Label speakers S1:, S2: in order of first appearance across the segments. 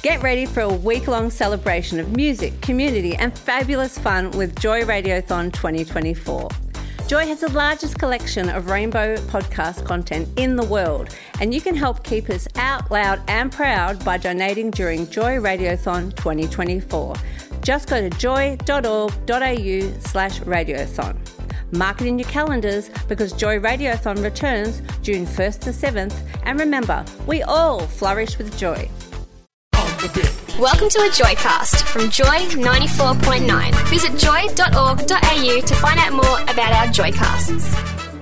S1: Get ready for a week-long celebration of music, community and fabulous fun with Joy Radiothon 2024. Joy has the largest collection of rainbow podcast content in the world, and you can help keep us out loud and proud by donating during Joy Radiothon 2024. Just go to joy.org.au/radiothon. Mark it in your calendars because Joy Radiothon returns June 1st to 7th, and remember, we all flourish with joy.
S2: Welcome to a Joycast from Joy 94.9. Visit joy.org.au to find out more about our Joycasts.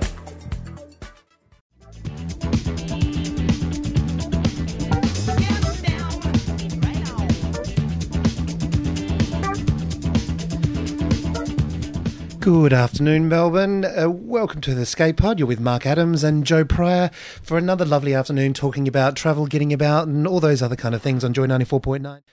S3: Good afternoon, Melbourne. Welcome to the Escape Pod. You're with Mark Adams and Joe Pryor for another lovely afternoon talking about travel, getting about and all those other kind of things on Joy 94.9.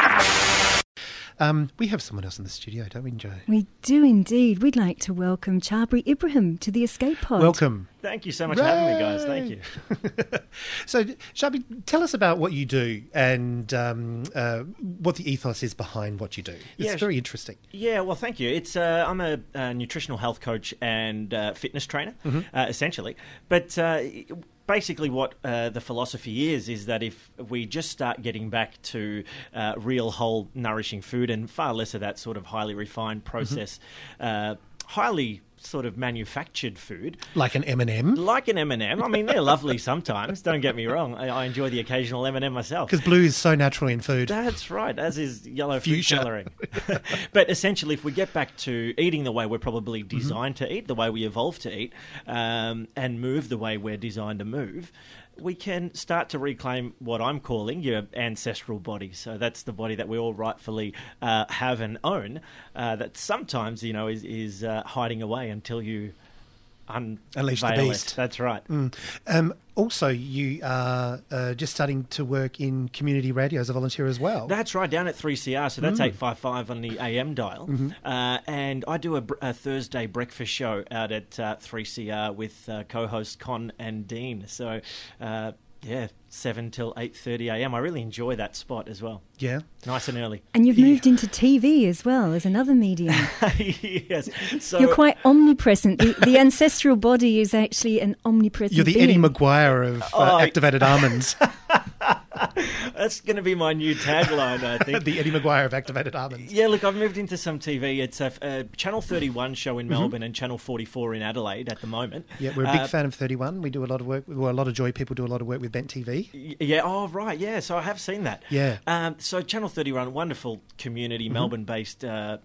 S3: We have someone else in the studio, don't we, Joe?
S4: We do indeed. We'd like to welcome Chabri Ibrahim to the Escape Pod.
S3: Welcome.
S5: Thank you so much for having me, guys. Thank you.
S3: So, Chabri, tell us about what you do and what the ethos is behind what you do. It's very interesting.
S5: Yeah, well, thank you. It's I'm a nutritional health coach and fitness trainer, essentially. But basically what the philosophy is that if we just start getting back to real, whole, nourishing food and far less of that sort of highly refined, processed, highly sort of manufactured food.
S3: Like an M&M?
S5: Like an M&M. I mean, they're lovely sometimes, don't get me wrong. I enjoy the occasional M&M myself.
S3: Because blue is so natural in food.
S5: That's right, as is yellow
S3: Fuchsia.
S5: food colouring. But essentially, if we get back to eating the way we're probably designed to eat, the way we evolved to eat, and move the way we're designed to move, we can start to reclaim what I'm calling your ancestral body. So that's the body that we all rightfully have and own, that sometimes, you know, is hiding away until you
S3: unleash the beast.
S5: It. That's right.
S3: Also, you are just starting to work in community radio as a volunteer as well.
S5: That's right, down at 3CR, so that's 855 on the AM dial. And I do a Thursday breakfast show out at 3CR with co-hosts Con and Dean. So, 7 till 8:30 AM. I really enjoy that spot as well.
S3: Yeah.
S5: Nice and early.
S4: And you've moved into TV as well as another medium.
S5: Yes. So
S4: you're quite omnipresent. The ancestral body is actually an omnipresent
S3: You're the
S4: being.
S3: Eddie Maguire of activated almonds.
S5: That's going to be my new tagline, I think.
S3: The Eddie Maguire of activated almonds.
S5: Yeah, look, I've moved into some TV. It's a Channel 31 show in Melbourne and Channel 44 in Adelaide at the moment.
S3: Yeah, we're a big fan of 31. We do a lot of work. Well, a lot of Joy people do a lot of work with Bent TV.
S5: Yeah, oh, right, yeah. So I have seen that.
S3: Yeah.
S5: So Channel 31, wonderful community, Melbourne-based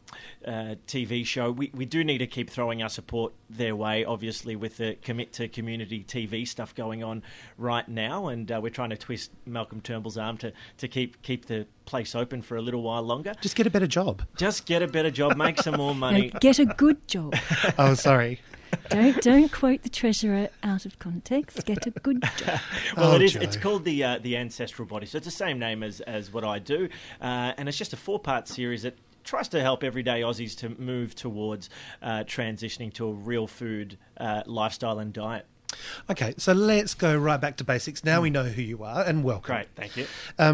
S5: TV show. We do need to keep throwing our support their way, obviously, with the Commit to Community TV stuff going on right now. And we're trying to twist Malcolm Turnbull's arm to keep the place open for a little while longer.
S3: Just get a better job.
S5: Just get a better job, make some more money.
S4: No, get a good job.
S3: Oh, sorry.
S4: Don't quote the treasurer out of context. Get a good job.
S5: Well,
S3: Joe.
S5: It's called the Ancestral Body, so it's the same name as what I do, and it's just a 4-part series that tries to help everyday Aussies to move towards transitioning to a real food lifestyle and diet.
S3: Okay, so let's go right back to basics. Now we know who you are, and welcome.
S5: Great, thank you.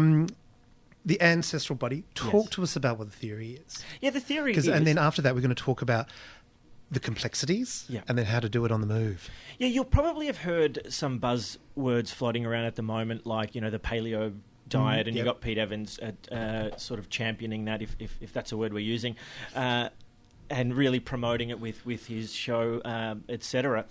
S3: The ancestral body. Talk to us about what the theory is.
S5: Yeah, the theory is...
S3: And then after that, we're going to talk about the complexities and then how to do it on the move.
S5: Yeah, you'll probably have heard some buzzwords floating around at the moment, like, you know, the paleo diet, and you've got Pete Evans sort of championing that, if that's a word we're using, and really promoting it with his show, etc.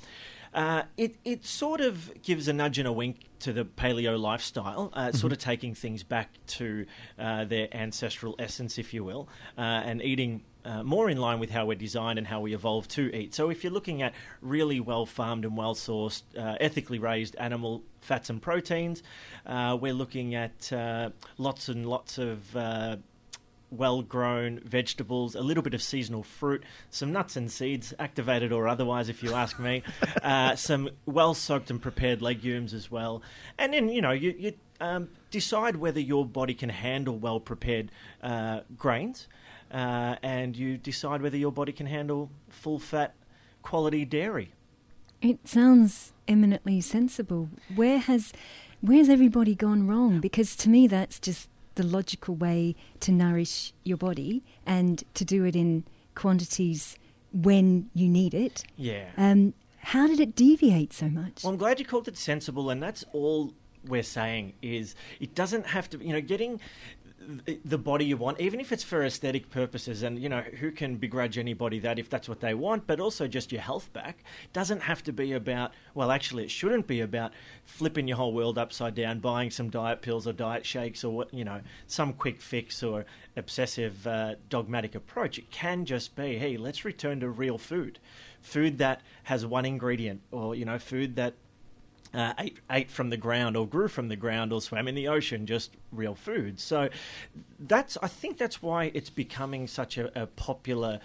S5: It sort of gives a nudge and a wink to the paleo lifestyle, sort of taking things back to their ancestral essence, if you will, and eating more in line with how we're designed and how we evolved to eat. So if you're looking at really well-farmed and well-sourced, ethically raised animal fats and proteins, we're looking at lots and lots of well-grown vegetables, a little bit of seasonal fruit, some nuts and seeds, activated or otherwise, if you ask me, some well-soaked and prepared legumes as well. And then, you know, you decide whether your body can handle well-prepared grains, and you decide whether your body can handle full-fat quality dairy.
S4: It sounds eminently sensible. Where's everybody gone wrong? Because to me, that's just the logical way to nourish your body and to do it in quantities when you need it.
S5: Yeah.
S4: How did it deviate so much?
S5: Well, I'm glad you called it sensible, and that's all we're saying is it doesn't have to, getting the body you want, even if it's for aesthetic purposes, and who can begrudge anybody that if that's what they want, but also just your health back, doesn't have to be about, well, actually it shouldn't be about flipping your whole world upside down, buying some diet pills or diet shakes or what, some quick fix or obsessive dogmatic approach. It can just be, hey, let's return to real food that has one ingredient, or food that ate from the ground or grew from the ground or swam in the ocean, just real food. So I think that's why it's becoming such a popular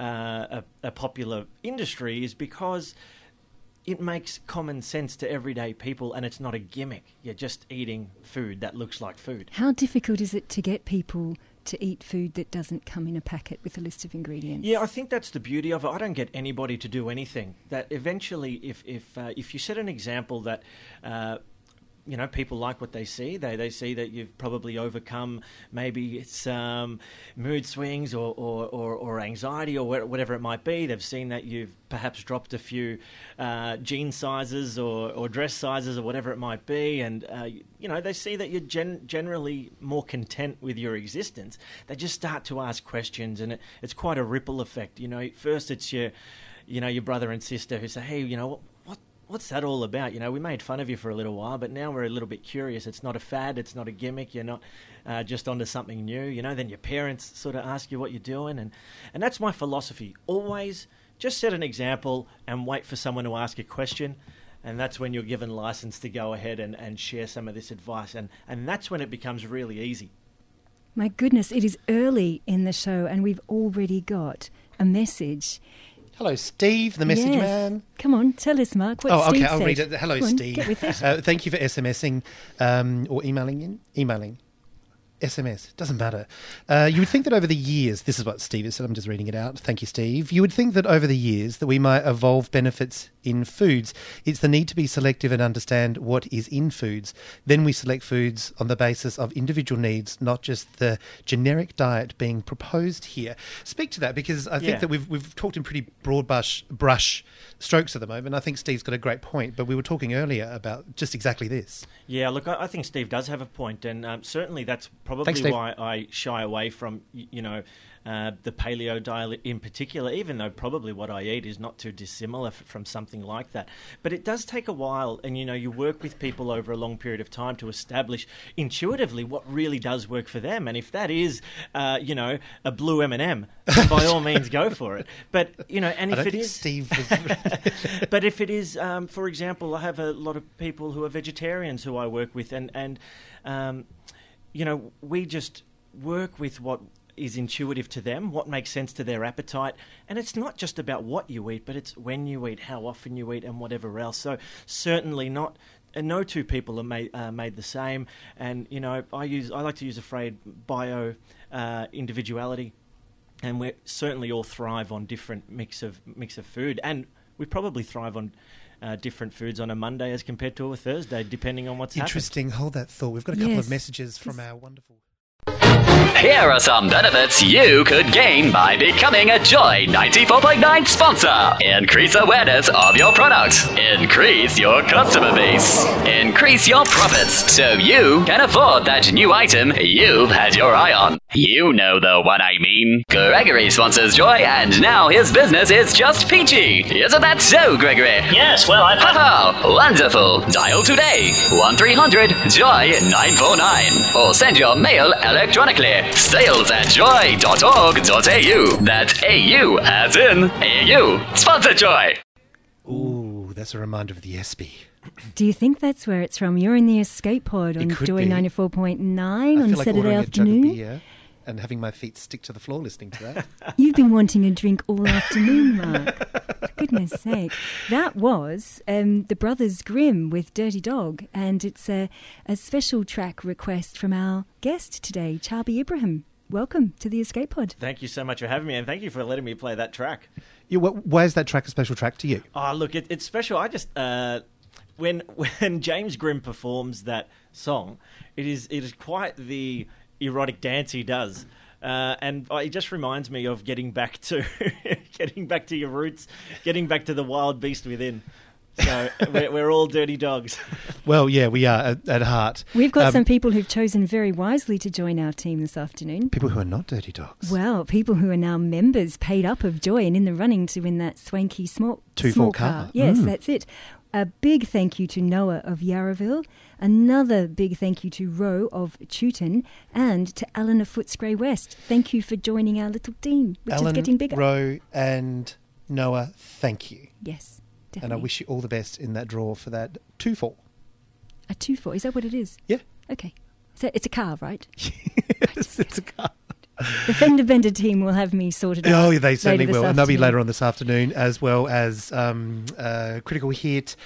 S5: industry, is because it makes common sense to everyday people and it's not a gimmick. You're just eating food that looks like food.
S4: How difficult is it to get people to eat food that doesn't come in a packet with a list of ingredients?
S5: Yeah, I think that's the beauty of it. I don't get anybody to do anything. That eventually, if you set an example that people like what they see. They see that you've probably overcome maybe some mood swings or anxiety or whatever it might be. They've seen that you've perhaps dropped a few jean sizes or dress sizes or whatever it might be, and they see that you're generally more content with your existence. They just start to ask questions, and it's quite a ripple effect. First it's your brother and sister who say, hey, what's that all about? We made fun of you for a little while, but now we're a little bit curious. It's not a fad. It's not a gimmick. You're not just onto something new. Then your parents sort of ask you what you're doing. And that's my philosophy. Always just set an example and wait for someone to ask a question. And that's when you're given license to go ahead and share some of this advice. And that's when it becomes really easy.
S4: My goodness, it is early in the show and we've already got a message.
S3: Hello, Steve, the message man.
S4: Come on, tell us, Mark. What
S3: okay,
S4: Steve
S3: I'll
S4: said.
S3: read it. Hello,
S4: Come on,
S3: Steve.
S4: get with it.
S3: Thank you for SMSing or emailing. SMS, doesn't matter. You would think that over the years, this is what Steve has said, I'm just reading it out. Thank you, Steve. You would think that over the years that we might evolve benefits in foods. It's the need to be selective and understand what is in foods. Then we select foods on the basis of individual needs, not just the generic diet being proposed here. Speak to that, because I think that we've talked in pretty broad brush strokes at the moment. I think Steve's got a great point, but we were talking earlier about just exactly this.
S5: Yeah, look, I think Steve does have a point, and certainly that's probably why I shy away from, the paleo diet in particular, even though probably what I eat is not too dissimilar from something like that. But it does take a while, and, you work with people over a long period of time to establish intuitively what really does work for them. And if that is, a blue M&M, by all means go for it. But, and if it is...
S3: Steve
S5: But if it is, for example, I have a lot of people who are vegetarians who I work with, and we just work with what is intuitive to them, what makes sense to their appetite. And it's not just about what you eat, but it's when you eat, how often you eat, and whatever else. So certainly not... And no two people are made the same. And, I like to use a phrase, bio individuality. And we certainly all thrive on different mix of food. And we probably thrive on different foods on a Monday as compared to a Thursday, depending on what's
S3: Interesting.
S5: happened.
S3: Hold that thought. We've got a couple of messages from our wonderful...
S6: Here are some benefits you could gain by becoming a Joy 94.9 sponsor. Increase awareness of your product. Increase your customer base. Increase your profits so you can afford that new item you've had your eye on. You know the one I mean. Gregory sponsors Joy, and now his business is just peachy. Isn't that so, Gregory?
S7: Yes, well, I've...
S6: Haha, wonderful. Dial today, 1-300-JOY-949. Or send your mail electronically. sales@joy.org.au. That's AU as in AU. Sponsor Joy.
S3: Ooh, that's a reminder of the ESPY.
S4: Do you think that's where it's from? You're in the Escape Pod on Joy 94.9 on Saturday afternoon.
S3: And having my feet stick to the floor listening to that.
S4: You've been wanting a drink all afternoon, Mark. For goodness sake. That was the Brothers Grimm with Dirty Dog, and it's a special track request from our guest today, Chabi Ibrahim. Welcome to the Escape Pod.
S5: Thank you so much for having me, and thank you for letting me play that track.
S3: Why is that track a special track to you?
S5: Oh, look, it's special. I just... when James Grimm performs that song, it is quite the erotic dance he does. And it just reminds me of getting back to your roots, getting back to the wild beast within. So we're all dirty dogs.
S3: Well, yeah, we are at heart.
S4: We've got some people who've chosen very wisely to join our team this afternoon.
S3: People who are not dirty dogs.
S4: Well, people who are now members, paid up of Joy and in the running to win that swanky small car. Yes, that's it. A big thank you to Noah of Yarraville. Another big thank you to Ro of Chewton, and to Alan of Footscray West. Thank you for joining our little team, which is getting bigger.
S3: Ro and Noah, thank you.
S4: Yes, definitely.
S3: And I wish you all the best in that draw for that 2-4.
S4: A 2-4, is that what it is?
S3: Yeah.
S4: Okay. So it's a car, right?
S3: Yes, it's a car.
S4: The Fender Bender team will have me sorted out.
S3: Oh, they certainly will. And they'll be
S4: afternoon.
S3: later on this afternoon, as well as Critical Hit.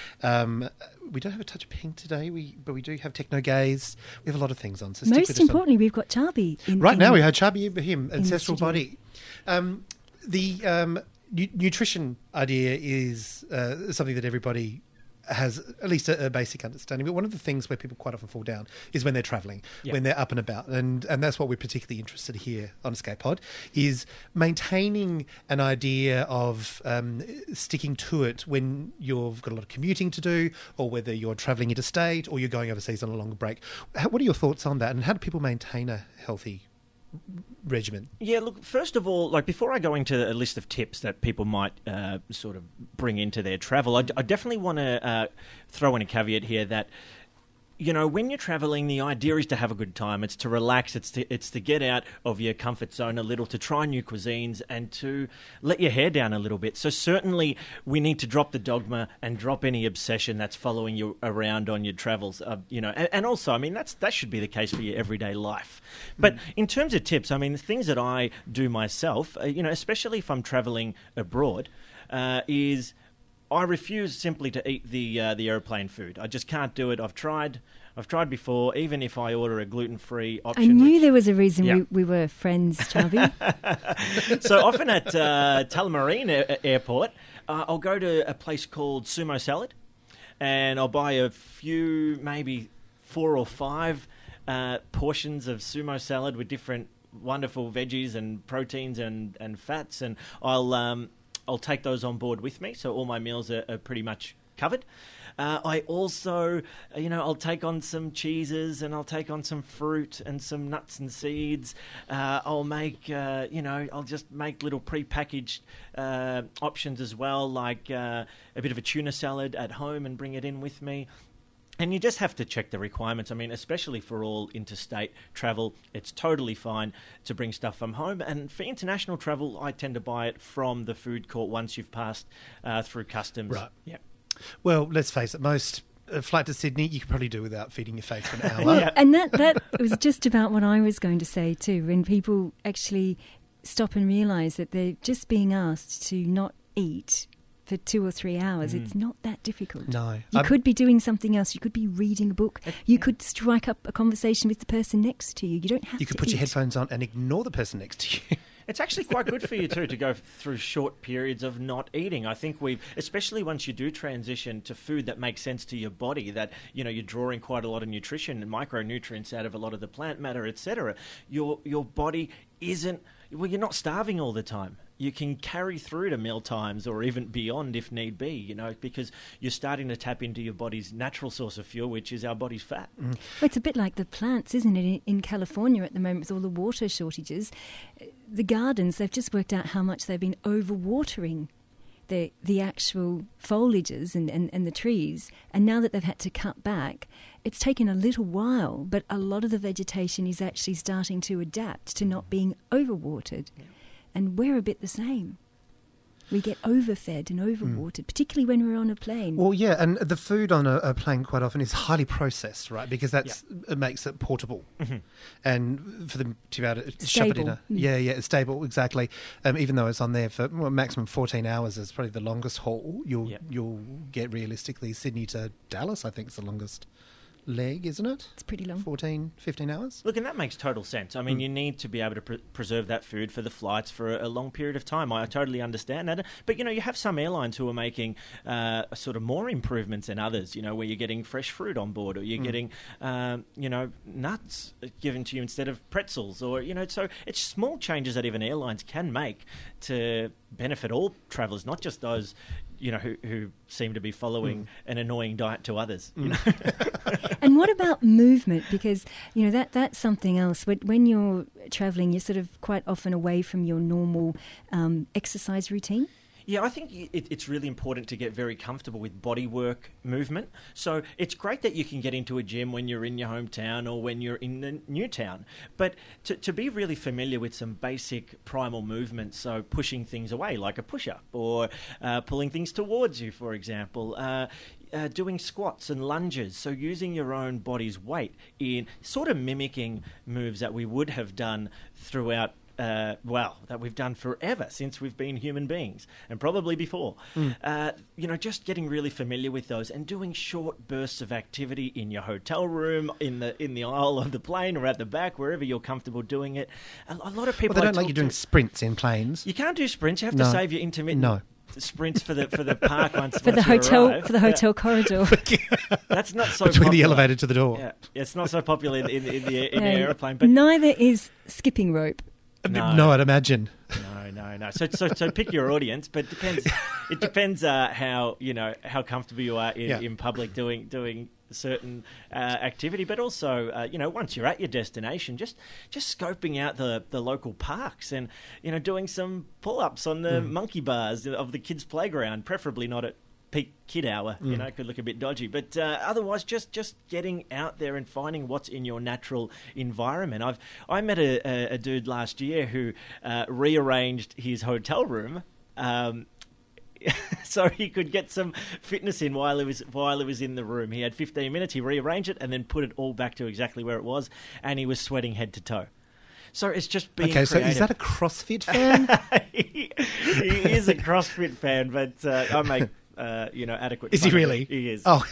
S3: We don't have a touch of Pink today, but we do have Techno Gaze. We have a lot of things on. So
S4: most importantly, we've got Charby.
S3: Right now, we have Charby Ibrahim, Ancestral
S4: studio.
S3: Body. The nutrition idea is something that everybody has at least a basic understanding. But one of the things where people quite often fall down is when they're travelling, when they're up and about. And that's what we're particularly interested here on Escape Pod, is maintaining an idea of sticking to it when you've got a lot of commuting to do, or whether you're travelling interstate or you're going overseas on a longer break. What are your thoughts on that? And how do people maintain a healthy regimen?
S5: Yeah, look, first of all, like before I go into a list of tips that people might sort of bring into their travel, I definitely want to throw in a caveat here that, you know, when you're traveling, the idea is to have a good time. It's to relax. It's to get out of your comfort zone a little, to try new cuisines, and to let your hair down a little bit. So certainly we need to drop the dogma and drop any obsession that's following you around on your travels. You know, and also, I mean, that should be the case for your everyday life. But in terms of tips, I mean, the things that I do myself, you know, especially if I'm traveling abroad, is I refuse simply to eat the airplane food. I just can't do it. I've tried before, even if I order a gluten-free option.
S4: I knew there was a reason we were friends, Charby.
S5: So often at Tullamarine Airport, I'll go to a place called Sumo Salad, and I'll buy a few, maybe 4 or 5 portions of sumo salad with different wonderful veggies and proteins and fats, and I'll take those on board with me, so all my meals are pretty much covered. I also, you know, I'll take on some cheeses, and I'll take on some fruit and some nuts and seeds. I'll make, I'll just make little pre-packaged options as well, like a bit of a tuna salad at home and bring it in with me. And you just have to check the requirements. I mean, especially for all interstate travel, it's totally fine to bring stuff from home. And for international travel, I tend to buy it from the food court once you've passed through customs.
S3: Right.
S5: Yeah.
S3: Well, let's face it, most flight to Sydney, you could probably do without feeding your face for an hour.
S4: Yeah. And that was just about what I was going to say too. When people actually stop and realise that they're just being asked to not eat for 2 or 3 hours, it's not that difficult.
S3: No.
S4: You could be doing something else. You could be reading a book. You could strike up a conversation with the person next to you. You don't have to
S3: You could put
S4: eat.
S3: your headphones on and ignore the person next to you.
S5: It's actually quite good for you too to go through short periods of not eating. I think especially once you do transition to food that makes sense to your body, that, you know, you're drawing quite a lot of nutrition and micronutrients out of a lot of the plant matter, etc. Your body isn't, well, you're not starving all the time. You can carry through to meal times or even beyond if need be, you know, because you're starting to tap into your body's natural source of fuel, which is our body's fat.
S4: Well, it's a bit like the plants, isn't it? In California at the moment with all the water shortages, the gardens, they've just worked out how much they've been overwatering the actual foliages and the trees. And now that they've had to cut back, it's taken a little while, but a lot of the vegetation is actually starting to adapt to not being overwatered. Yeah. And we're a bit the same. We get overfed and overwatered, particularly when we're on a plane.
S3: Well, yeah, and the food on a plane quite often is highly processed, right? Because it makes it portable. Mm-hmm. And for them to be able to shove it in it's stable, exactly. Even though it's on there for maximum 14 hours is probably the longest haul. You'll get realistically Sydney to Dallas, I think is the longest leg, isn't it?
S4: It's pretty long.
S3: 14, 15 hours.
S5: Look, and that makes total sense. I mean, you need to be able to preserve that food for the flights for a long period of time. I totally understand that. But, you have some airlines who are making sort of more improvements than others, where you're getting fresh fruit on board, or you're getting, nuts given to you instead of pretzels, or, so it's small changes that even airlines can make to benefit all travellers, not just those who seem to be following an annoying diet to others.
S4: And what about movement? Because, that's something else. When you're travelling, you're sort of quite often away from your normal exercise routine.
S5: Yeah, I think it's really important to get very comfortable with bodywork movement. So it's great that you can get into a gym when you're in your hometown or when you're in the new town. But to be really familiar with some basic primal movements, so pushing things away like a push-up, or pulling things towards you, for example, doing squats and lunges, so using your own body's weight in sort of mimicking moves that we would have done throughout that we've done forever since we've been human beings, and probably before. Just getting really familiar with those and doing short bursts of activity in your hotel room, in the aisle of the plane, or at the back, wherever you're comfortable doing it. A lot of people.
S3: Well, they don't like you doing sprints in planes.
S5: You can't do sprints. You have to save your intermittent. Sprints for the park once
S4: for the hotel corridor.
S5: That's not so
S3: between
S5: popular.
S3: The elevator to the door.
S5: Yeah, it's not so popular in the aeroplane. But
S4: neither is skipping rope.
S3: No, I'd imagine.
S5: No. So pick your audience, but it depends how comfortable you are in public doing certain activity, but also once you're at your destination, just scoping out the local parks and doing some pull-ups on the monkey bars of the kids' playground, preferably not at peak kid hour. It could look a bit dodgy, but otherwise just getting out there and finding what's in your natural environment. I met a dude last year who rearranged his hotel room so he could get some fitness in while he was in the room. He had 15 minutes, he rearranged it and then put it all back to exactly where it was, and he was sweating head to toe. So it's just being creative.
S3: So is that a CrossFit fan?
S5: He is a CrossFit fan, but I make adequate.
S3: Is he really?
S5: He is.
S3: Oh.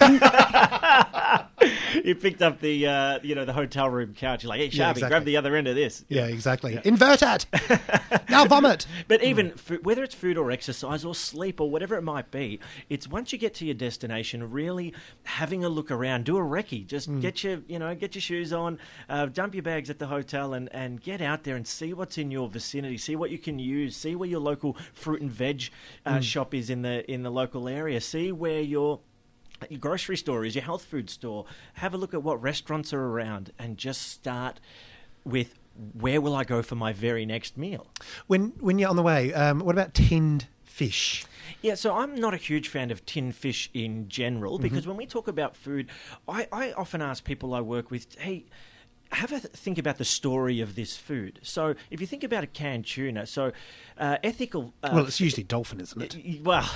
S5: He picked up the the hotel room couch. He's like, hey, Sharpie,
S3: exactly.
S5: grab the other end of this.
S3: Yeah, exactly. Yeah. Invert it! Now vomit!
S5: But even whether it's food or exercise or sleep or whatever it might be, it's once you get to your destination, really having a look around, do a recce. Just get your shoes on, dump your bags at the hotel and get out there and see what's in your vicinity, see what you can use, see where your local fruit and veg shop is in the local area, see where your grocery store is, your health food store. Have a look at what restaurants are around and just start with, where will I go for my very next meal?
S3: When you're on the way, what about tinned fish?
S5: Yeah, so I'm not a huge fan of tinned fish in general, because when we talk about food, I often ask people I work with, hey, have a think about the story of this food. So if you think about a canned tuna, so ethical...
S3: well, it's usually dolphin, isn't it?
S5: Well,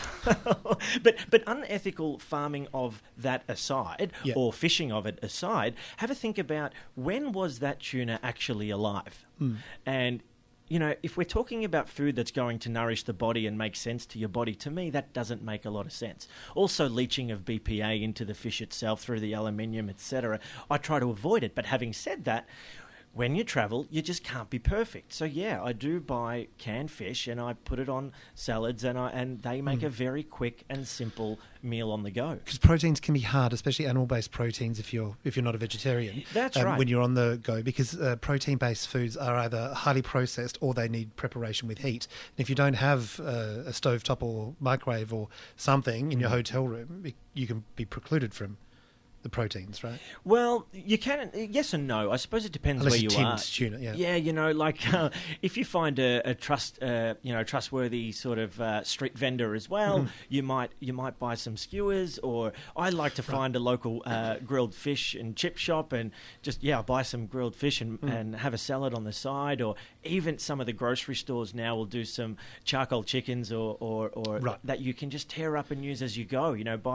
S5: but unethical farming of that aside, or fishing of it aside, have a think about, when was that tuna actually alive? And if we're talking about food that's going to nourish the body and make sense to your body, to me, that doesn't make a lot of sense. Also, leaching of BPA into the fish itself through the aluminium, etc., I try to avoid it. But having said that, when you travel, you just can't be perfect. So yeah, I do buy canned fish and I put it on salads, and they make a very quick and simple meal on the go.
S3: Because proteins can be hard, especially animal-based proteins, if you're not a vegetarian.
S5: That's right.
S3: When you're on the go, because protein-based foods are either highly processed or they need preparation with heat. And if you don't have a stovetop or microwave or something in your hotel room, you can be precluded from the proteins, right?
S5: Well, you can, yes and no. I suppose it depends
S3: unless
S5: where you are.
S3: Tuna,
S5: Yeah, if you find a trustworthy sort of street vendor as well, you might buy some skewers. Or I like to find a local grilled fish and chip shop and just buy some grilled fish and have a salad on the side. Or even some of the grocery stores now will do some charcoal chickens or that you can just tear up and use as you go.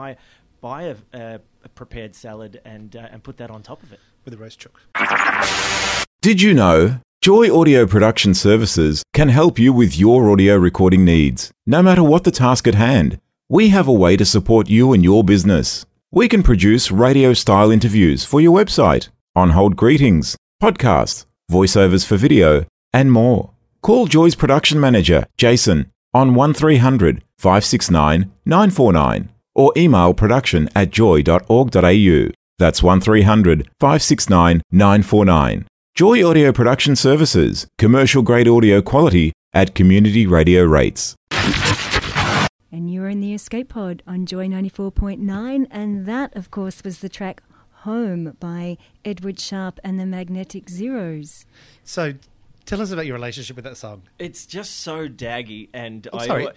S5: Buy a prepared salad and put that on top of it.
S3: With a roast chook.
S7: Did you know Joy Audio Production Services can help you with your audio recording needs? No matter what the task at hand, we have a way to support you and your business. We can produce radio-style interviews for your website, on-hold greetings, podcasts, voiceovers for video, and more. Call Joy's production manager, Jason, on 1300 569 949 or email production@joy.org.au. That's 1300 569 949. Joy Audio Production Services, commercial-grade audio quality at community radio rates.
S4: And you're in the Escape Pod on Joy 94.9, and that, of course, was the track Home by Edward Sharpe and the Magnetic Zeros.
S3: So, tell us about your relationship with that song.
S5: It's just so daggy, and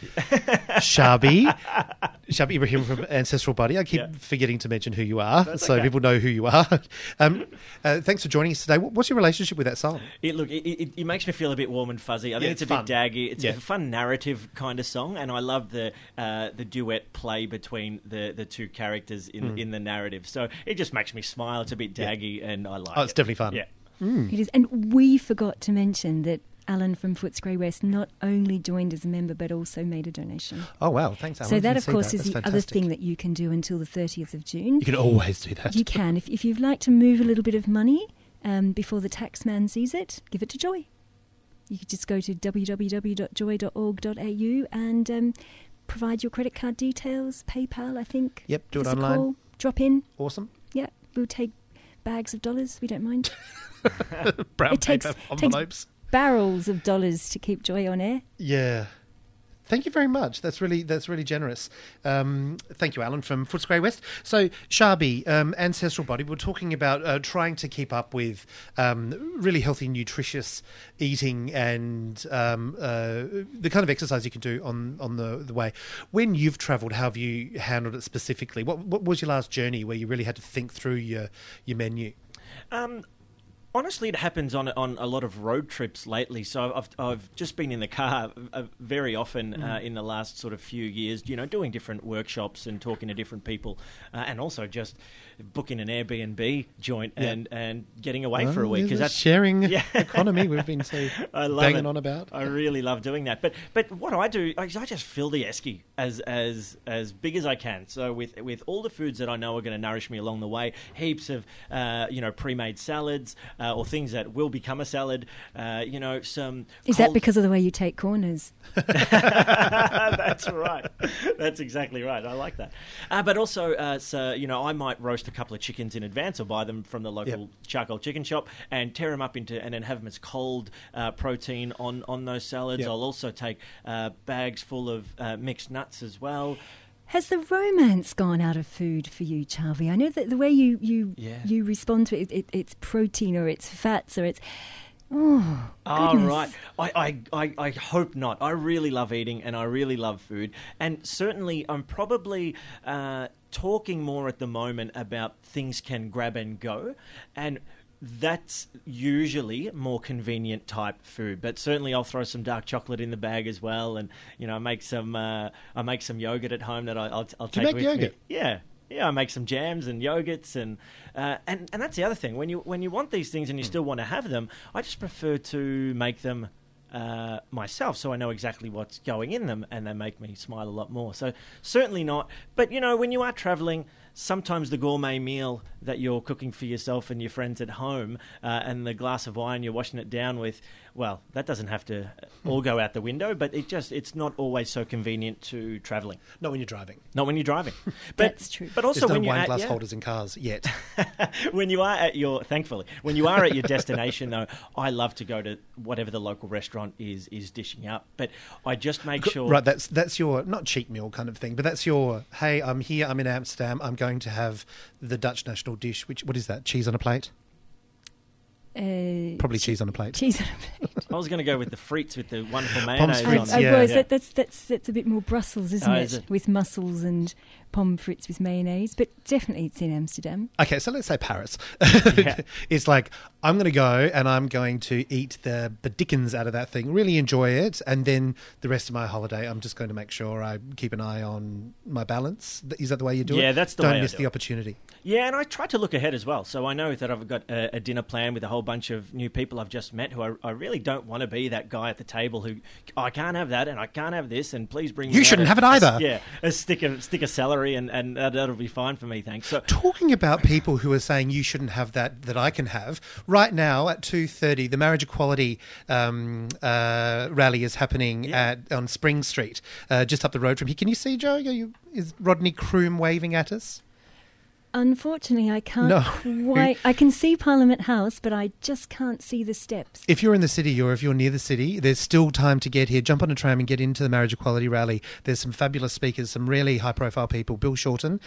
S3: Shabi Ibrahim from Ancestral Body. I keep forgetting to mention who you are, people know who you are. Thanks for joining us today. What's your relationship with that song?
S5: It makes me feel a bit warm and fuzzy. I think it's a bit daggy. It's a fun narrative kind of song, and I love the duet play between the two characters in the narrative. So it just makes me smile. It's a bit daggy, and I like it.
S3: Oh, it's definitely fun.
S5: Yeah.
S4: It is. And we forgot to mention that Alan from Footscray West not only joined as a member but also made a donation.
S3: Oh, wow. Thanks, Alan.
S4: So that, of course, is the other thing that you can do until the 30th of June.
S3: You can always do that.
S4: You can. If you'd like to move a little bit of money before the taxman sees it, give it to Joy. You could just go to www.joy.org.au and provide your credit card details, PayPal, I think.
S3: Yep, do it
S4: Give us a
S3: online.
S4: call, drop in.
S3: Awesome.
S4: Yeah, we'll take bags of dollars. We don't mind.
S3: Brown
S4: It takes
S3: envelopes.
S4: barrels of dollars to keep Joy on air.
S3: Yeah. Thank you very much. That's really generous. Thank you, Alan from Footscray West. So, Shabi, Ancestral Body, we're talking about trying to keep up with really healthy, nutritious eating and the kind of exercise you can do on the way. When you've travelled, how have you handled it specifically? What was your last journey where you really had to think through your menu?
S5: Honestly, it happens on a lot of road trips lately. So I've just been in the car very often in the last sort of few years, doing different workshops and talking to different people, and also just booking an Airbnb joint and getting away for a week, because that's
S3: sharing economy we've been so banging on about.
S5: I really love doing that. But what I do is I just fill the esky as big as I can. So with all the foods that I know are going to nourish me along the way, heaps of pre-made salads. Or things that will become a salad, some...
S4: Is that because of the way you take corners?
S5: That's right. That's exactly right. I like that. But also, I might roast a couple of chickens in advance or buy them from the local charcoal chicken shop and tear them up and then have them as cold protein on those salads. I'll also take bags full of mixed nuts as well.
S4: Has the romance gone out of food for you, Charlie? I know that the way you respond to it, it's protein or it's fats or it's... Oh, goodness.
S5: Right. I hope not. I really love eating and I really love food. And certainly I'm probably talking more at the moment about things can grab and go. And that's usually more convenient type food, but certainly I'll throw some dark chocolate in the bag as well, and I make some yogurt at home that I'll take with
S3: yogurt?
S5: me. Yeah, I make some jams and yogurts, and that's the other thing. When you want these things and you still want to have them, I just prefer to make them myself, so I know exactly what's going in them, and they make me smile a lot more. So certainly not. But when you are traveling, sometimes the gourmet meal that you're cooking for yourself and your friends at home, and the glass of wine you're washing it down with, well, that doesn't have to all go out the window, but it's not always so convenient to travelling.
S3: Not when you're driving.
S5: But,
S4: that's true.
S5: But also
S3: there's no
S5: when you're
S3: wine glass holders in cars yet.
S5: when you are at your destination, though, I love to go to whatever the local restaurant is dishing up. But I just make sure...
S3: Right, that's your, not cheat meal kind of thing, but that's your, hey, I'm here, I'm in Amsterdam, I'm going to have the Dutch national dish, what is that, cheese on a plate? Probably cheese on a plate.
S4: Cheese on a plate.
S5: I was going to go with the frites with the wonderful mayonnaise
S3: frites,
S5: on.
S4: That's a bit more Brussels, isn't it?
S5: Is it?
S4: With mussels and pommes frites with mayonnaise, but definitely it's in Amsterdam.
S3: Okay, so let's say Paris. It's like, I'm going to go and I'm going to eat the dickens out of that thing, really enjoy it, and then the rest of my holiday, I'm just going to make sure I keep an eye on my balance. Is that the way you do it?
S5: Yeah, that's the way I
S3: Don't miss
S5: do
S3: the
S5: it.
S3: opportunity.
S5: Yeah, and I try to look ahead as well. So I know that I've got a dinner plan with a whole bunch of new people I've just met who I really don't want to be that guy at the table who, I can't have that and I can't have this and please bring me
S3: You
S5: out
S3: shouldn't have it either.
S5: a stick of celery and that'll be fine for me, thanks. So
S3: Talking about people who are saying you shouldn't have that I can have, right now at 2:30, the Marriage Equality rally is happening on Spring Street, just up the road from here. Can you see, Joe? Is Rodney Croom waving at us?
S4: Unfortunately, I can't
S3: No.
S4: quite. I can see Parliament House, but I just can't see the steps.
S3: If you're in the city or if you're near the city, there's still time to get here. Jump on a tram and get into the Marriage Equality rally. There's some fabulous speakers, some really high-profile people. Bill Shorten,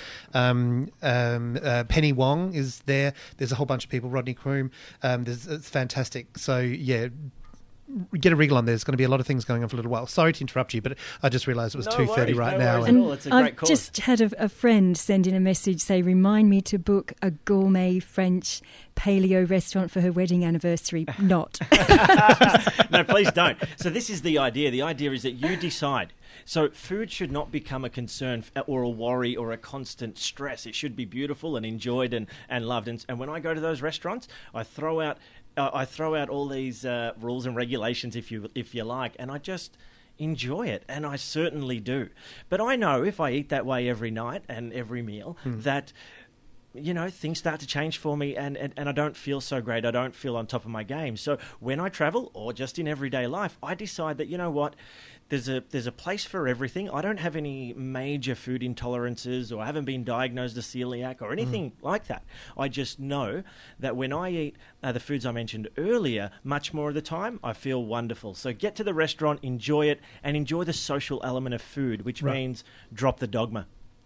S3: Penny Wong is there. There's a whole bunch of people. Rodney Croom. It's fantastic. So, yeah, get a wriggle on. There's going to be a lot of things going on for a little while. Sorry to interrupt you, but I just realised it was 2:30 right now.
S5: worries
S3: And
S5: at all. It's a great
S4: I've
S5: cause.
S4: just had a friend send in a message say, remind me to book a gourmet French paleo restaurant for her wedding anniversary. Not.
S5: No, please don't. So this is the idea. The idea is that you decide. So food should not become a concern or a worry or a constant stress. It should be beautiful and enjoyed and loved. And when I go to those restaurants, I throw out all these rules and regulations, if you like, and I just enjoy it, and I certainly do. But I know if I eat that way every night and every meal, that things start to change for me and I don't feel so great. I don't feel on top of my game. So when I travel or just in everyday life, I decide that, you know what, there's a place for everything. I don't have any major food intolerances or I haven't been diagnosed as celiac or anything like that. I just know that when I eat the foods I mentioned earlier, much more of the time, I feel wonderful. So get to the restaurant, enjoy it, and enjoy the social element of food, which means drop the dogma.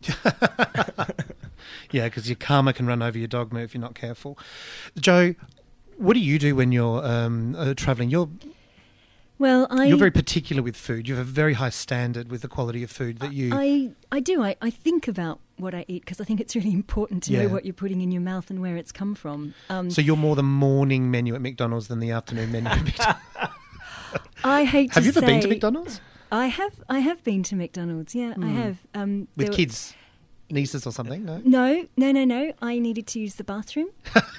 S3: yeah, because your karma can run over your dogma if you're not careful. Joe, what do you do when you're travelling? You're very particular with food. You have a very high standard with the quality of food that you...
S4: I do. I think about what I eat because I think it's really important to know what you're putting in your mouth and where it's come from.
S3: So you're more the morning menu at McDonald's than the afternoon menu at McDonald's?
S4: I hate to say...
S3: Have you ever been to McDonald's?
S4: I have been to McDonald's, yeah, I have.
S3: With kids? Nieces or something?
S4: No. I needed to use the bathroom.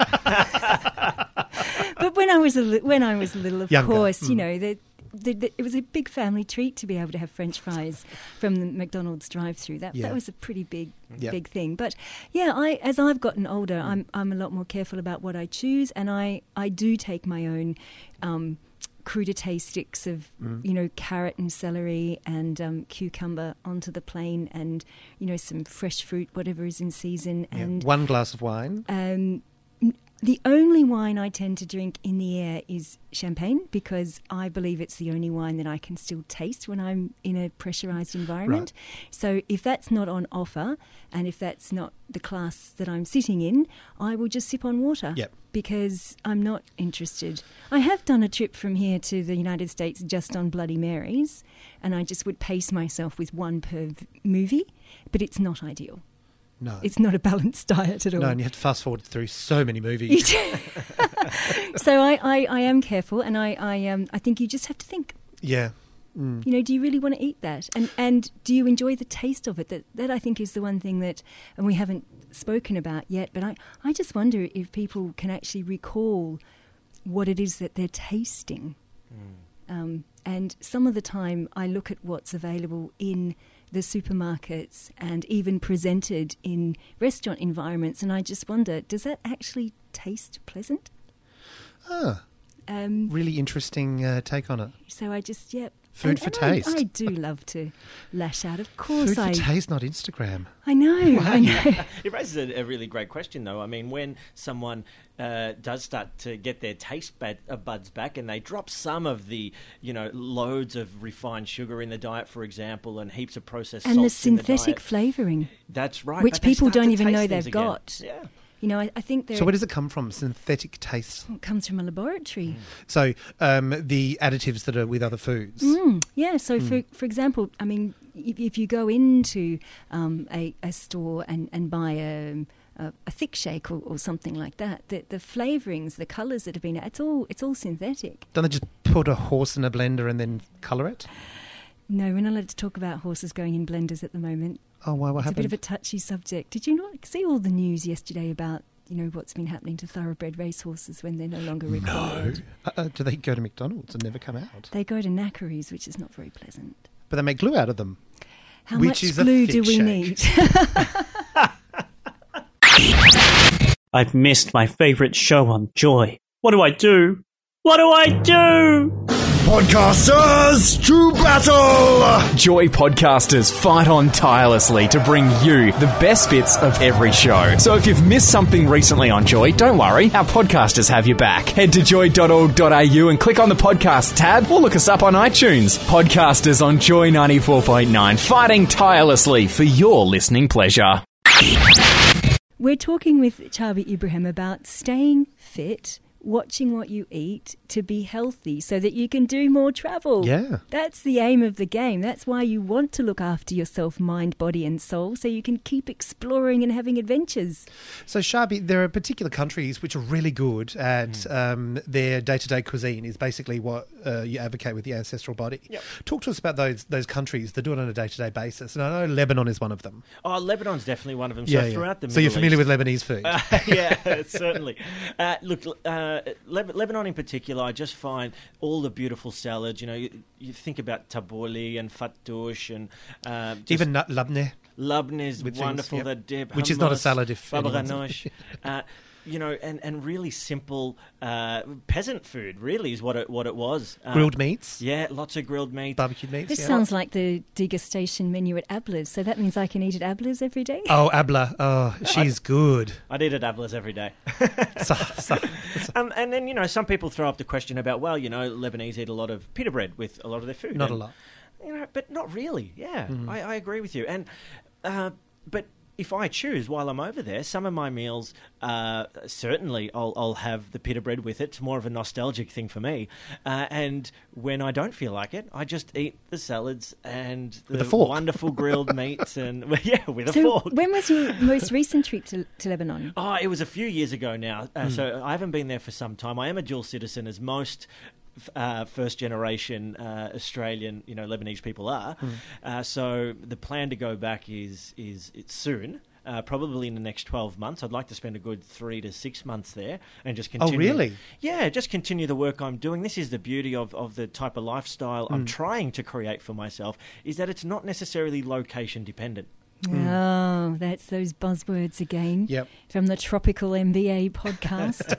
S4: But when I was a little, of
S3: Younger.
S4: course, it was a big family treat to be able to have French fries from the McDonald's drive-through. That was a pretty big thing. But yeah, as I've gotten older, I'm a lot more careful about what I choose, and I do take my own crudité sticks of carrot and celery and cucumber onto the plane, and some fresh fruit, whatever is in season, and
S3: 1 glass of wine.
S4: The only wine I tend to drink in the air is champagne, because I believe it's the only wine that I can still taste when I'm in a pressurised environment. Right. So if that's not on offer, and if that's not the class that I'm sitting in, I will just sip on water.
S3: Yep.
S4: Because I'm not interested. I have done a trip from here to the United States just on Bloody Marys, and I just would pace myself with one per movie, but it's not ideal.
S3: No.
S4: It's not a balanced diet at all.
S3: No, and you have to fast forward through so many movies.
S4: So I am careful, and I think you just have to think.
S3: Yeah.
S4: Do you really want to eat that? And do you enjoy the taste of it? That I think is the one thing that, and we haven't spoken about yet, but I just wonder if people can actually recall what it is that they're tasting. And some of the time I look at what's available in the supermarkets and even presented in restaurant environments, and I just wonder, does that actually taste pleasant?
S3: Really interesting take on it.
S4: So I just,
S3: Food for taste.
S4: I do love to lash out. Of course,
S3: Food for taste, not Instagram.
S4: I know.
S5: It raises a really great question, though. I mean, when someone does start to get their taste buds back, and they drop some of the, loads of refined sugar in the diet, for example, and heaps of processed salts
S4: and the synthetic
S5: in the diet.
S4: flavouring.
S5: That's right.
S4: Which people don't even know they've got.
S5: Yeah.
S4: I think
S3: So where does it come from, synthetic taste?
S4: It comes from a laboratory.
S3: So the additives that are with other foods?
S4: Yeah, so for example, I mean, if you go into a store and buy a thick shake or something like that. The flavourings, the colours that have been, it's all synthetic.
S3: Don't they just put a horse in a blender and then colour it?
S4: No, we're not allowed to talk about horses going in blenders at the moment.
S3: Oh, why? What
S4: it's
S3: happened?
S4: a bit of a touchy subject. Did you not see all the news yesterday about what's been happening to thoroughbred racehorses when they're no longer required?
S3: No. Do they go to McDonald's and never come out?
S4: They go to knackeries, which is not very pleasant.
S3: But they make glue out of them.
S4: How
S3: which
S4: much
S3: is
S4: glue do we need?
S8: I've missed my favourite show on Joy. What do I do? What do I do?
S9: Podcasters to battle!
S10: Joy podcasters fight on tirelessly to bring you the best bits of every show. So if you've missed something recently on Joy, don't worry, our podcasters have your back. Head to joy.org.au and click on the podcast tab or look us up on iTunes. Podcasters on Joy 94.9, fighting tirelessly for your listening pleasure.
S4: We're talking with Chabi Ibrahim about staying fit, watching what you eat to be healthy so that you can do more travel.
S3: Yeah.
S4: That's the aim of the game. That's why you want to look after yourself, mind, body and soul, so you can keep exploring and having adventures.
S3: So, Shabi, there are particular countries which are really good at their day-to-day cuisine is basically what you advocate with the ancestral body.
S5: Yep.
S3: Talk to us about those countries that do it on a day-to-day basis. And I know Lebanon is one of them.
S5: Oh, Lebanon's definitely one of them.
S3: Yeah,
S5: so throughout the
S3: So you're
S5: Middle
S3: familiar
S5: East,
S3: with Lebanese food?
S5: Yeah, certainly. Look, Lebanon in particular, I just find all the beautiful salads. You think about tabbouleh and fattoush and
S3: even labneh.
S5: Labneh is
S3: with
S5: wonderful.
S3: things,
S5: The dip,
S3: which is not a
S5: hummus,
S3: salad if
S5: baba
S3: anyone's-
S5: ganoush. And really simple peasant food. Really is what it was.
S3: Grilled meats,
S5: Yeah, lots of grilled meats.
S3: barbecued meats.
S4: This
S3: yeah.
S4: sounds like the degustation menu at Abla's, so that means I can eat at Abla's every day?
S3: Oh, Abla. Oh, she's good.
S5: I'd eat at Abla's every day.
S3: So-
S5: And then, some people throw up the question about, Lebanese eat a lot of pita bread with a lot of their food.
S3: Not
S5: And,
S3: a lot.
S5: But not really. Yeah, I agree with you. And but if I choose while I'm over there, some of my meals, certainly I'll have the pita bread with it. It's more of a nostalgic thing for me. And when I don't feel like it, I just eat the salads and the
S3: With a fork.
S5: wonderful grilled meats and, with a
S4: So
S5: fork.
S4: when was your most recent trip to Lebanon?
S5: Oh, it was a few years ago now. So I haven't been there for some time. I am a dual citizen, as most first generation Australian, Lebanese people are. So the plan to go back is it's soon. Probably in the next 12 months. I'd like to spend a good 3 to 6 months there and just continue.
S3: Oh, really?
S5: Yeah, just continue the work I'm doing. This is the beauty of the type of lifestyle I'm trying to create for myself, is that it's not necessarily location dependent.
S4: Oh, that's those buzzwords again.
S3: Yep.
S4: From the Tropical MBA podcast.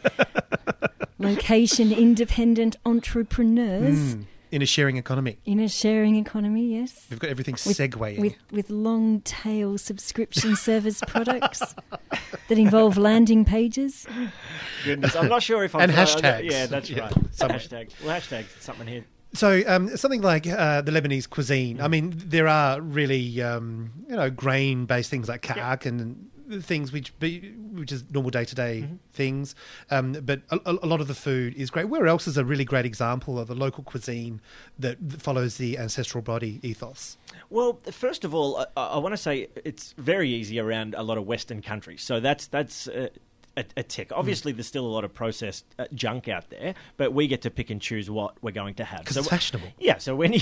S4: Location independent entrepreneurs
S3: In a sharing economy.
S4: in a sharing economy, yes.
S3: We've got everything segueing.
S4: With long tail subscription service products that involve landing pages.
S5: Goodness, I'm not sure if I'm...
S3: And hashtags.
S5: Yeah, that's
S3: Yeah.
S5: right. Hashtag. Well, hashtag something here.
S3: So something like the Lebanese cuisine. I mean, there are really grain-based things like ka'ak and things which is normal day-to-day things. But a lot of the food is great. Where else is a really great example of a local cuisine that follows the ancestral body ethos?
S5: Well, first of all, I want to say it's very easy around a lot of Western countries. So that's a tick. Obviously, there's still a lot of processed junk out there, but we get to pick and choose what we're going to have.
S3: Because it's fashionable.
S5: Yeah. So when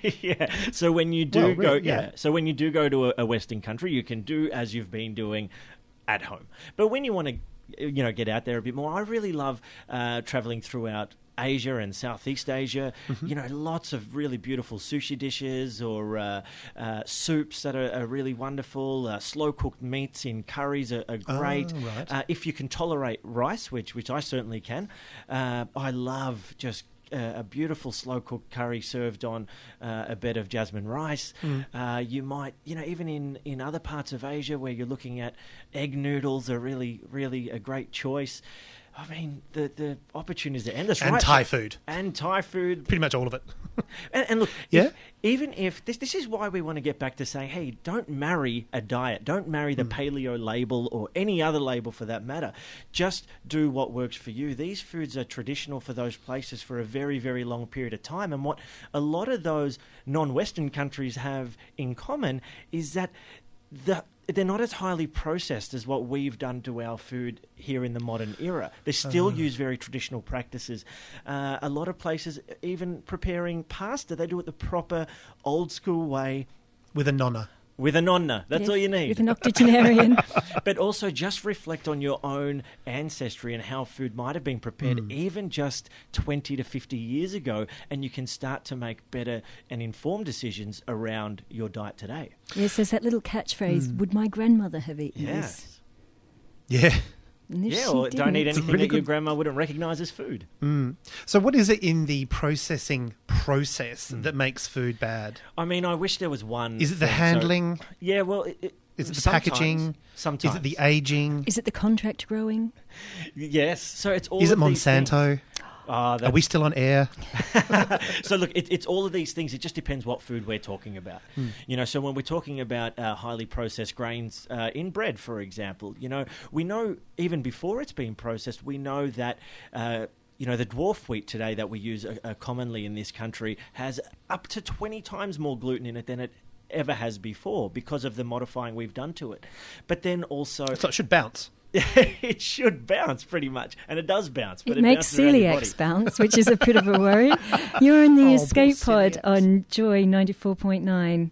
S5: you do So when you do go to a Western country, you can do as you've been doing at home. But when you want to, get out there a bit more, I really love traveling throughout Asia and Southeast Asia. Lots of really beautiful sushi dishes or soups that are really wonderful. Slow cooked meats in curries are great.
S3: Oh, right.
S5: If you can tolerate rice, which I certainly can, I love just a beautiful slow-cooked curry served on a bed of jasmine rice. You might, even in other parts of Asia where you're looking at egg noodles are really, really a great choice. I mean, the opportunities are endless.
S3: And
S5: right?
S3: Thai food.
S5: And Thai food.
S3: Pretty much all of it.
S5: And look,
S3: Yeah?
S5: even if this is why we want to get back to saying, hey, don't marry a diet. Don't marry the paleo label or any other label for that matter. Just do what works for you. These foods are traditional for those places for a very, very long period of time. And what a lot of those non-Western countries have in common is that they're not as highly processed as what we've done to our food here in the modern era. They still use very traditional practices. A lot of places, even preparing pasta, they do it the proper old school way.
S3: With a nonna.
S5: With a nonna. That's all you need.
S4: With an octogenarian.
S5: But also just reflect on your own ancestry and how food might have been prepared even just 20 to 50 years ago, and you can start to make better and informed decisions around your diet today.
S4: Yes, there's that little catchphrase, would my grandmother have eaten this?
S3: Yeah.
S5: Yeah, or don't eat anything that your grandma wouldn't recognise as food.
S3: So what is it in the processing process that makes food bad?
S5: I mean, I wish there was one.
S3: Is it the handling?
S5: Yeah, well...
S3: Is it the packaging?
S5: Sometimes.
S3: Is it the aging?
S4: Is it the contract growing?
S5: Yes. So it's all
S3: Is it
S5: of these
S3: Monsanto?
S5: things. Are
S3: we still on air?
S5: So look, it's all of these things. It just depends what food we're talking about. You know, so when we're talking about highly processed grains in bread, for example, you know, we know even before it's been processed, we know that you know, the dwarf wheat today that we use commonly in this country has up to 20 times more gluten in it than it ever has before because of the modifying we've done to it. But then also...
S3: So it should bounce.
S5: It should bounce pretty much, and it does bounce. But
S4: it makes celiacs bounce, which is a bit of a worry. You're in the Escape Pod on Joy 94.9.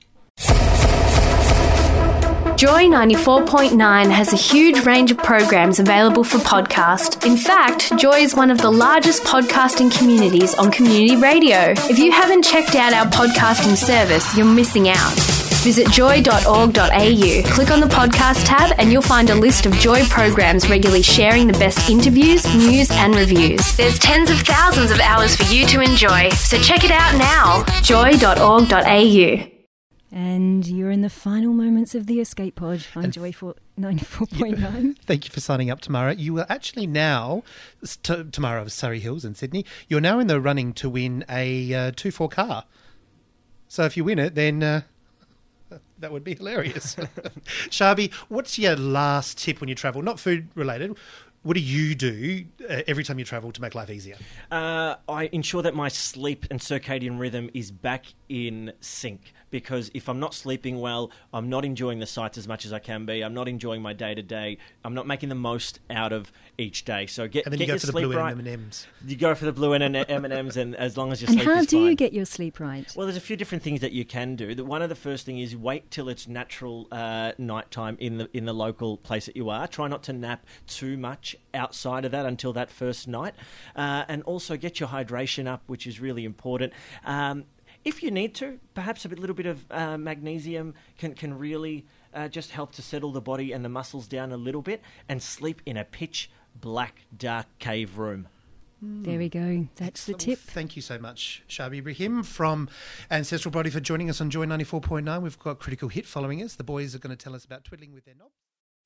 S2: Joy 94.9 has a huge range of programs available for podcast. In fact, Joy is one of the largest podcasting communities on community radio. If you haven't checked out our podcasting service, you're missing out. Visit joy.org.au, click on the podcast tab, and you'll find a list of Joy programs regularly sharing the best interviews, news, and reviews. There's tens of thousands of hours for you to enjoy, so check it out now. joy.org.au.
S4: And you're in the final moments of the Escape Pod on Joy 94.9.
S3: Thank you for signing up, Tamara. You are actually now, Tamara of Surrey Hills in Sydney, you're now in the running to win a 2-4 car. So if you win it, then... that would be hilarious. Shabi, what's your last tip when you travel? Not food related. What do you do every time you travel to make life easier?
S5: I ensure that my sleep and circadian rhythm is back in sync, because if I'm not sleeping well, I'm not enjoying the sights as much as I can be. I'm not enjoying my day-to-day. I'm not making the most out of each day. So get
S3: you go
S5: your
S3: for the
S5: sleep
S3: blue
S5: right.
S3: M&Ms.
S5: You go for the blue M&Ms, and as long as your
S4: and
S5: sleep is fine.
S4: And how do you get your sleep right?
S5: Well, there's a few different things that you can do. One of the first thing is wait till it's natural nighttime in the local place that you are. Try not to nap too much outside of that until that first night, and also get your hydration up, which is really important. If you need to, perhaps a little bit of magnesium can really just help to settle the body and the muscles down a little bit, and sleep in a pitch black dark cave room.
S4: There we go. That's the tip.
S3: Thank you so much, Shabi Ibrahim from Ancestral Body, for joining us on Joy 94.9. We've got Critical Hit following us. The boys are going to tell us about twiddling with their knobs.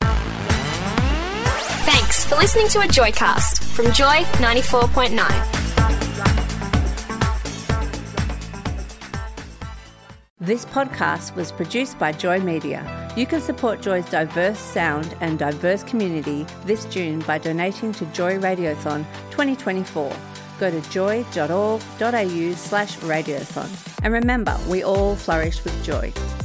S2: Thanks for listening to a Joycast from Joy 94.9.
S1: This podcast was produced by Joy Media. You can support Joy's diverse sound and diverse community this June by donating to Joy Radiothon 2024. Go to joy.org.au/radiothon. And remember, we all flourish with joy.